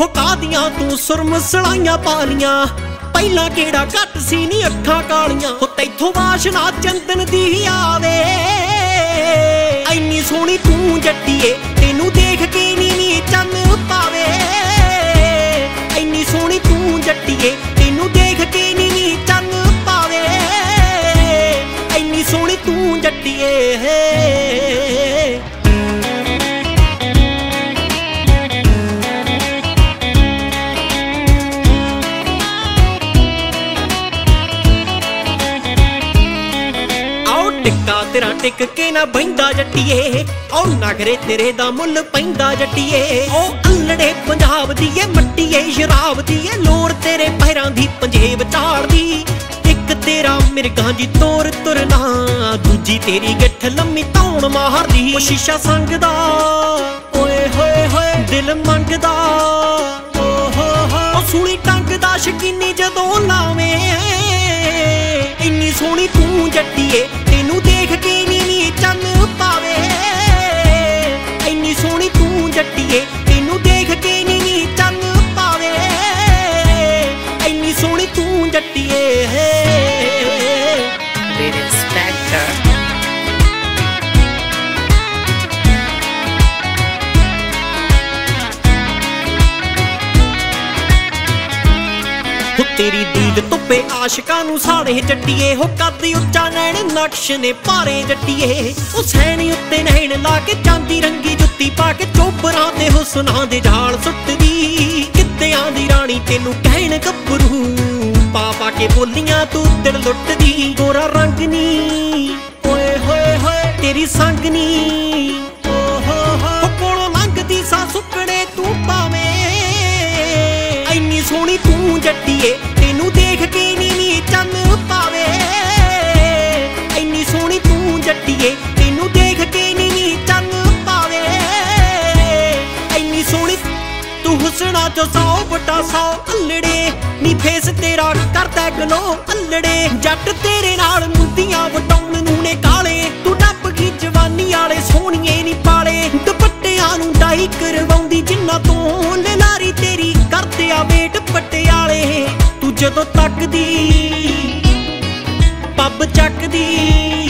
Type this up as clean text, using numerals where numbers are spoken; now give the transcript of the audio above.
हो कादियां तू सुरम सलाइयां पालियां पहला केड़ा घट सी नी अखां कालियां हो तैथों वाशना चंदन दी आवे इन्नी सोहनी तू जट्टीए तेनू देख के नी चन पावे इन्नी सोहनी तू जट्टीए तेनू देख के नी चन पावे इन्नी सोहनी तू जट्टीए टिक्का तेरा टिक के ना बहिंदा जट्टीए ओ नगरे तेरे दा मुल पैंदा जट्टीए ओ अल्लड़े पंजाब दी ए मट्टीए शराब दी ए लोर तेरे पैरां दी पंजेब झाड़दी इक तेरा मिर्गां जी तोर तुरना दूजी तेरी गिट्ठ लम्मी धौण मारदी ओ शीशा संगदा ओए होए होए दिल मंगदा ओ हो ओ सूली टंगदा शकीनी जदों लावे इन्नी सोहनी तू जट्टीए तेनू देख के नी चन पावे इन्नी सोहनी तू जट्टीए तेनू देख के नी चन पावे इन्नी सोहनी तू जट्टीए तेरी दीद तुप्पे आशिकां नू साड़े जट्टीए हो कद उच्चा नैन नक्श ने भारे जट्टीए ओ सैनी उत्ते नैन ला के चांदी रंगी जुत्ती पा के चोपरां ते हुस्नां दे झाल सुट्टदी कित्तियां दी रानी तेनू कहण गब्बरू पा पा के बोलियां तू दिल लुटदी गोरा रंग नी ओए होए होए तेरी संग नी ओ हो कोलों लंघदी सा सुकड़े तू पावे इन्नी सोहनी तू जट्टीए तेनू देख के नी चन पावे इन्नी सोहनी तू जट्टीए तेनू देख के नी चन पावे इन्नी सोहनी तू हुस्ना चो 100 बटा 100 अल्लड़े नी फेस तेरा करदा गलो अल्लड़े जट तेरे नाल मुंदियां वटाउण नू ने काले तू नप गई जवानी आले सोहणीए नी पाले दुपट्टियां नू डाई करवाउंदी जिन्ना तों ललारी तेरी करदे आ वेट पटियाले तू जदों तकदी पब चकदी